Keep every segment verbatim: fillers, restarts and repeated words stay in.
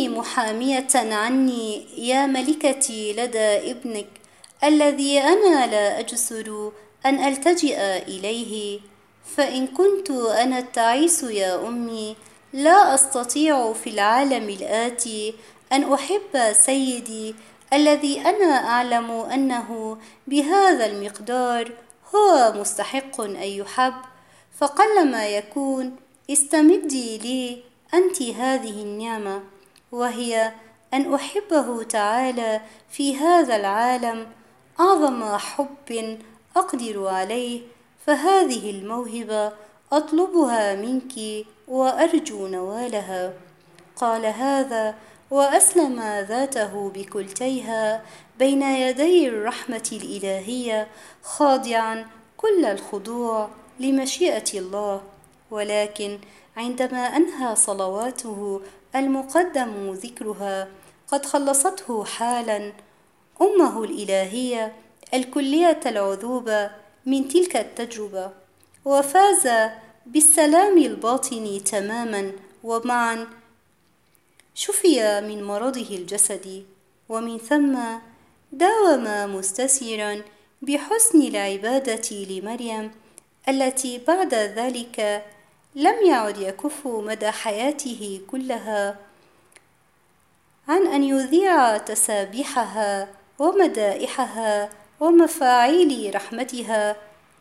كوني محامية عني يا ملكتي لدى ابنك الذي أنا لا أجسر أن ألتجئ إليه، فإن كنت أنا التعيس يا أمي لا أستطيع في العالم الآتي أن أحب سيدي الذي أنا أعلم أنه بهذا المقدار هو مستحق أن يحب، فقلما يكون استمدي لي أنت هذه النعمة، وهي أن أحبه تعالى في هذا العالم أعظم حب أقدر عليه، فهذه الموهبة أطلبها منك وأرجو نوالها. قال هذا وأسلم ذاته بكلتيها بين يدي الرحمة الإلهية، خاضعا كل الخضوع لمشيئة الله. ولكن عندما أنهى صلواته المقدم ذكرها قد خلصته حالا أمه الإلهية الكلية العذوبة من تلك التجربة، وفاز بالسلام الباطني تماما، ومعا شفي من مرضه الجسدي، ومن ثم داوم مستسيرا بحسن العبادة لمريم التي بعد ذلك لم يعد يكف مدى حياته كلها عن أن يذيع تسابيحها ومدائحها ومفاعيل رحمتها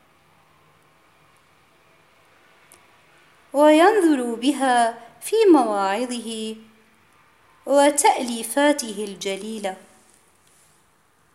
وينظر بها في مواعظه وتأليفاته الجليلة.